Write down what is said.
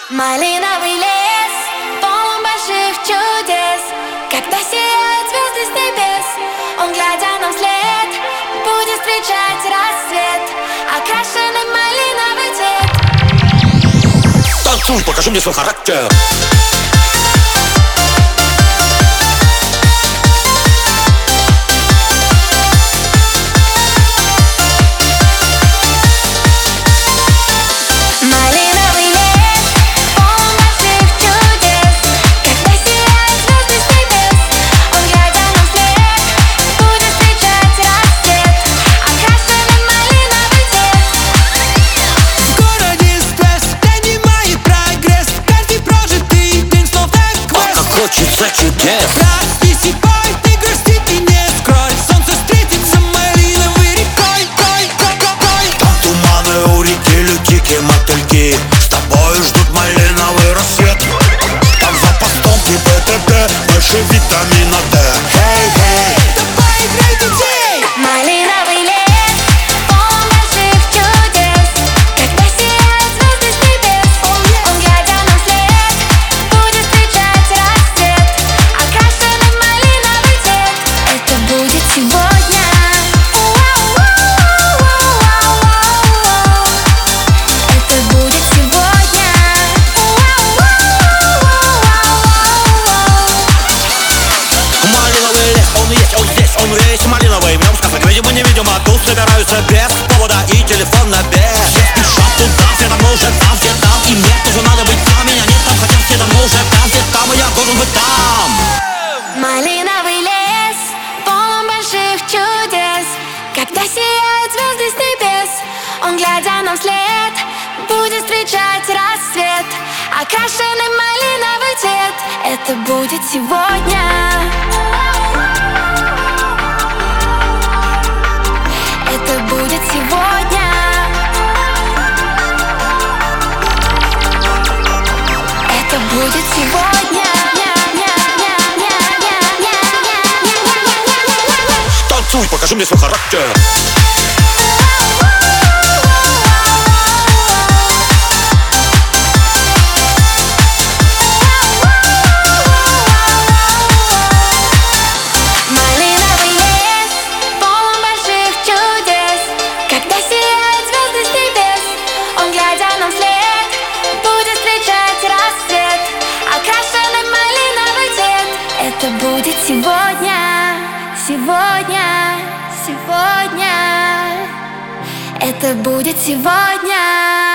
Малиновый лес, полон больших чудес, когда сияют звезды с небес. Он, глядя нам вслед, будет встречать рассвет, окрашенный малиновый цвет. Танцуй, покажи мне свой характер. Хочется чудес. Простись и пой, ты грустить и не скрой. Солнце встретится малиновой рекой. Там туманы у реки, лютики, мотыльки. С тобой ждут малиновый рассвет. Там за постом и БТД, больше витамина D. Хей, хей, давай играй, детей. Малиновый лес, полон больших чудес, когда сияют звезды с небес. Он, глядя нам вслед, будет встречать рассвет, окрашенный малиновый цвет. Это будет сегодня. Это будет сегодня. малиновый лес, он есть, он здесь, он весь малиновый. В нем сказок, видимо, невидимо. Тут собираются без повода и телефон на без. Все спешат туда, все давно уже там, все там. И мне тоже надо быть там, меня нет там, хотя все давно уже там, все там, и я должен быть там. Малиновый лес, полон больших чудес, когда сияют звезды с небес. Он, глядя нам вслед, будет встречать рассвет, окрашенный малиновый цвет. Это будет сегодня. Это будет сегодня. Это будет сегодня. Танцуй, покажи мне свой характер. Малиновый лес, полон больших чудес, когда сияют звезды с небес. Он, глядя нам вслед, будет встречать рассвет, окрашенный малиновый цвет. Это будет сегодня, сегодня, сегодня. Это будет сегодня.